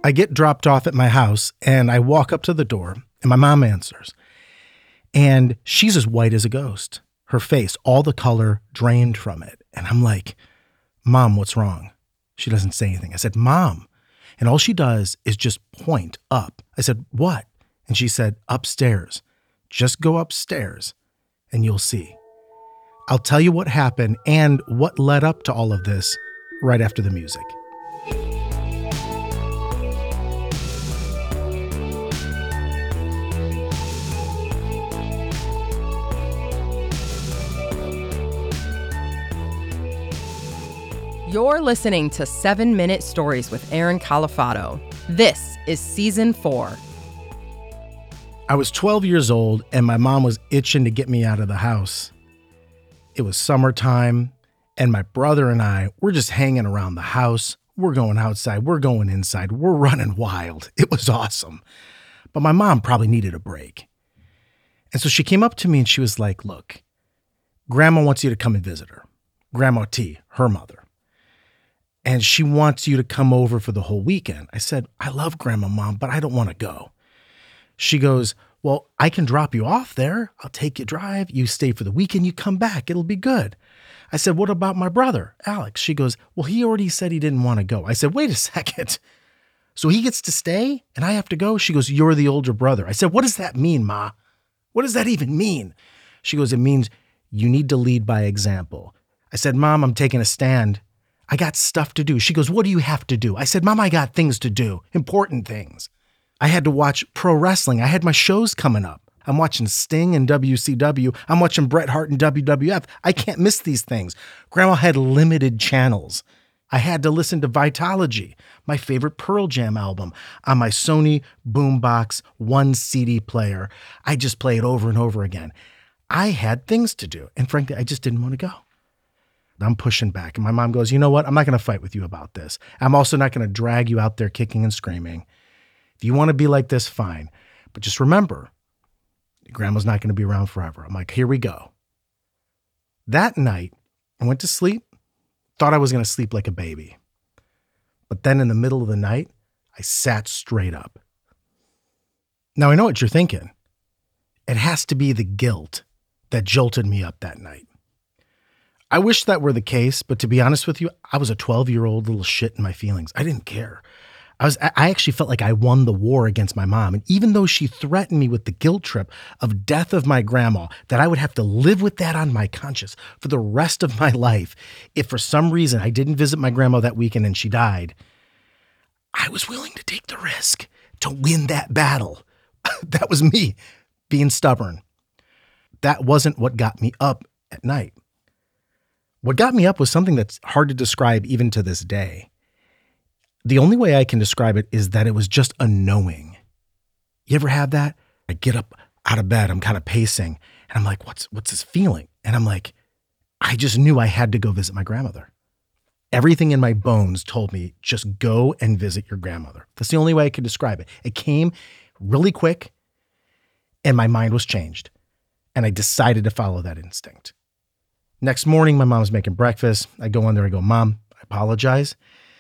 I get dropped off at my house and I walk up to the door and my mom answers. And she's as white as a ghost. Her face, all the color drained from it. And I'm like, Mom, what's wrong? She doesn't say anything. I said, Mom. And all she does is just point up. I said, what? And she said, upstairs. Just go upstairs and you'll see. I'll tell you what happened and what led up to all of this right after the music. You're listening to 7-Minute Stories with Aaron Califato. This is Season 4. I was 12 years old and my mom was itching to get me out of the house. It was summertime and my brother and I were just hanging around the house. We're going outside. We're going inside. We're running wild. It was awesome. But my mom probably needed a break. And so she came up to me and she was like, look, Grandma wants you to come and visit her. Grandma T, her mother. And she wants you to come over for the whole weekend. I said, I love Grandma, Mom, but I don't want to go. She goes, well, I can drop you off there. I'll take you drive. You stay for the weekend. You come back. It'll be good. I said, what about my brother, Alex? She goes, well, he already said he didn't want to go. I said, wait a second. So he gets to stay and I have to go? She goes, you're the older brother. I said, what does that mean, Ma? What does that even mean? She goes, it means you need to lead by example. I said, Mom, I'm taking a stand. I got stuff to do. She goes, what do you have to do? I said, Mom, I got things to do, important things. I had to watch pro wrestling. I had my shows coming up. I'm watching Sting and WCW. I'm watching Bret Hart and WWF. I can't miss these things. Grandma had limited channels. I had to listen to Vitalogy, my favorite Pearl Jam album, on my Sony Boombox 1 CD player. I just play it over and over again. I had things to do. And frankly, I just didn't want to go. I'm pushing back. And my mom goes, you know what? I'm not going to fight with you about this. I'm also not going to drag you out there kicking and screaming. If you want to be like this, fine. But just remember, Grandma's not going to be around forever. I'm like, here we go. That night, I went to sleep, thought I was going to sleep like a baby. But then in the middle of the night, I sat straight up. Now, I know what you're thinking. It has to be the guilt that jolted me up that night. I wish that were the case, but to be honest with you, I was a 12-year-old little shit in my feelings. I didn't care. I actually felt like I won the war against my mom. And even though she threatened me with the guilt trip of death of my grandma, that I would have to live with that on my conscience for the rest of my life, if for some reason I didn't visit my grandma that weekend and she died, I was willing to take the risk to win that battle. That was me being stubborn. That wasn't what got me up at night. What got me up was something that's hard to describe even to this day. The only way I can describe it is that it was just a knowing. You ever have that? I get up out of bed, I'm kind of pacing, and I'm like, what's this feeling? And I'm like, I just knew I had to go visit my grandmother. Everything in my bones told me, just go and visit your grandmother. That's the only way I could describe it. It came really quick, and my mind was changed, and I decided to follow that instinct. Next morning, my mom's making breakfast. I go in there, I go, Mom, I apologize.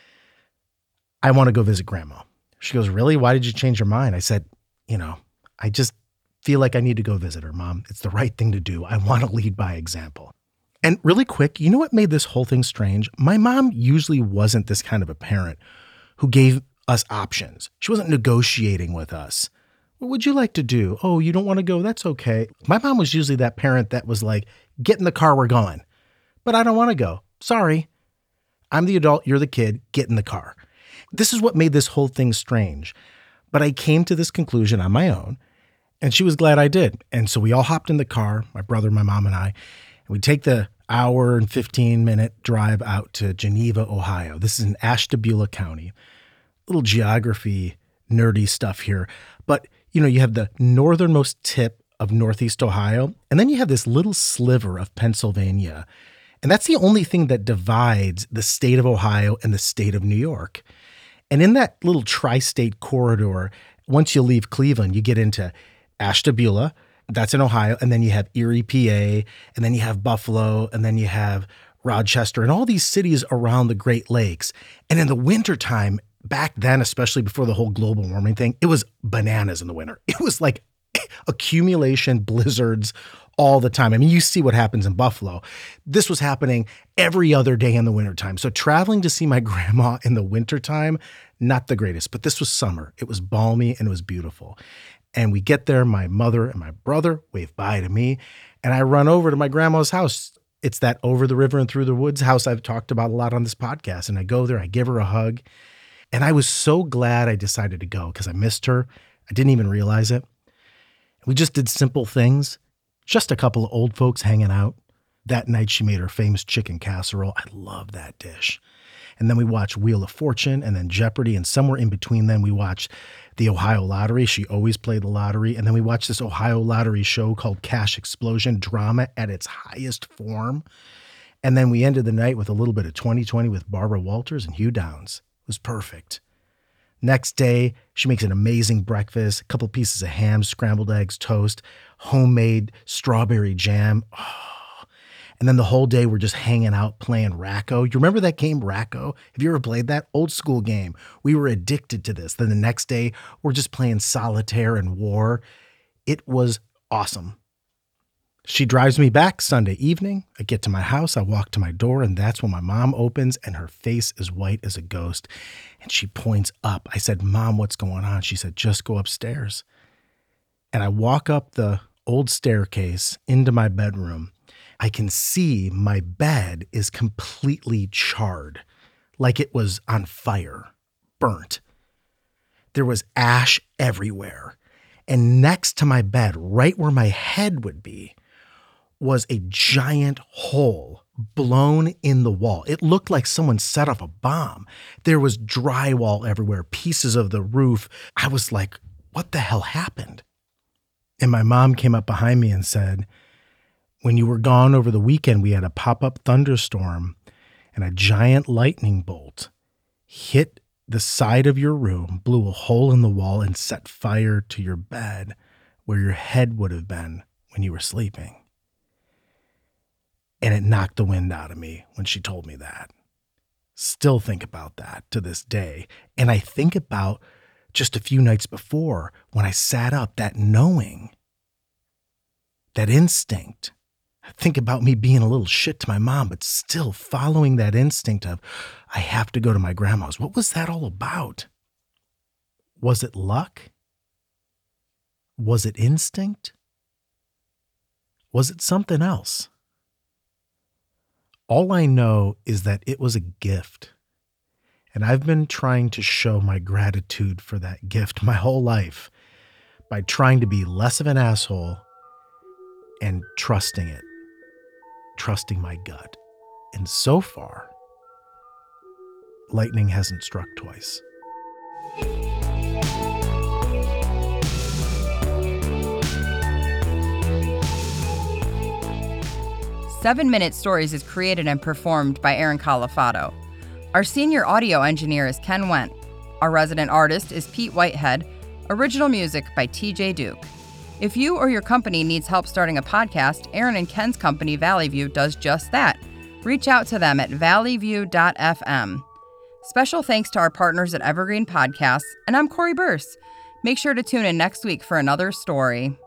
I want to go visit Grandma. She goes, really? Why did you change your mind? I said, I just feel like I need to go visit her, Mom. It's the right thing to do. I want to lead by example. And really quick, you know what made this whole thing strange? My mom usually wasn't this kind of a parent who gave us options. She wasn't negotiating with us. What would you like to do? Oh, you don't want to go? That's okay. My mom was usually that parent that was like, get in the car, we're going. But I don't want to go. Sorry. I'm the adult, you're the kid, get in the car. This is what made this whole thing strange. But I came to this conclusion on my own, and she was glad I did. And so we all hopped in the car, my brother, my mom, and I, and we take the hour and 15-minute drive out to Geneva, Ohio. This is in Ashtabula County. Little geography, nerdy stuff here. But, you have the northernmost tip of Northeast Ohio, and then you have this little sliver of Pennsylvania. And that's the only thing that divides the state of Ohio and the state of New York. And in that little tri-state corridor, once you leave Cleveland, you get into Ashtabula, that's in Ohio, and then you have Erie, PA, and then you have Buffalo, and then you have Rochester, and all these cities around the Great Lakes. And in the wintertime, back then, especially before the whole global warming thing, it was bananas in the winter. It was like accumulation blizzards all the time. I mean, you see what happens in Buffalo. This was happening every other day in the wintertime. So traveling to see my grandma in the wintertime, not the greatest, but this was summer. It was balmy and it was beautiful. And we get there, my mother and my brother wave bye to me, and I run over to my grandma's house. It's that over the river and through the woods house I've talked about a lot on this podcast. And I go there, I give her a hug. And I was so glad I decided to go because I missed her. I didn't even realize it. We just did simple things, just a couple of old folks hanging out. That night she made her famous chicken casserole. I love that dish. And then we watched Wheel of Fortune and then Jeopardy. And somewhere in between then we watched the Ohio Lottery. She always played the lottery. And then we watched this Ohio Lottery show called Cash Explosion, drama at its highest form. And then we ended the night with a little bit of 20/20 with Barbara Walters and Hugh Downs. It was perfect. Next day, she makes an amazing breakfast, a couple pieces of ham, scrambled eggs, toast, homemade strawberry jam. Oh. And then the whole day, we're just hanging out playing Racco. You remember that game, Racco? Have you ever played that? Old school game. We were addicted to this. Then the next day, we're just playing solitaire and war. It was awesome. She drives me back Sunday evening. I get to my house, I walk to my door, and that's when my mom opens and her face is white as a ghost. And she points up. I said, "Mom, what's going on?" She said, "Just go upstairs." And I walk up the old staircase into my bedroom. I can see my bed is completely charred, like it was on fire, burnt. There was ash everywhere. And next to my bed, right where my head would be, was a giant hole blown in the wall. It looked like someone set off a bomb. There was drywall everywhere, pieces of the roof. I was like, what the hell happened? And my mom came up behind me and said, "When you were gone over the weekend, we had a pop-up thunderstorm and a giant lightning bolt hit the side of your room, blew a hole in the wall, and set fire to your bed where your head would have been when you were sleeping." And it knocked the wind out of me when she told me that. Still think about that to this day. And I think about just a few nights before when I sat up, that knowing, that instinct. I think about me being a little shit to my mom, but still following that instinct of, I have to go to my grandma's. What was that all about? Was it luck? Was it instinct? Was it something else? All I know is that it was a gift. And I've been trying to show my gratitude for that gift my whole life by trying to be less of an asshole and trusting it, trusting my gut. And so far, lightning hasn't struck twice. Seven Minute Stories is created and performed by Aaron Califato. Our senior audio engineer is Ken Wendt. Our resident artist is Pete Whitehead. Original music by TJ Duke. If you or your company needs help starting a podcast, Aaron and Ken's company, Valley View, does just that. Reach out to them at valleyview.fm. Special thanks to our partners at Evergreen Podcasts, and I'm Corey Burse. Make sure to tune in next week for another story.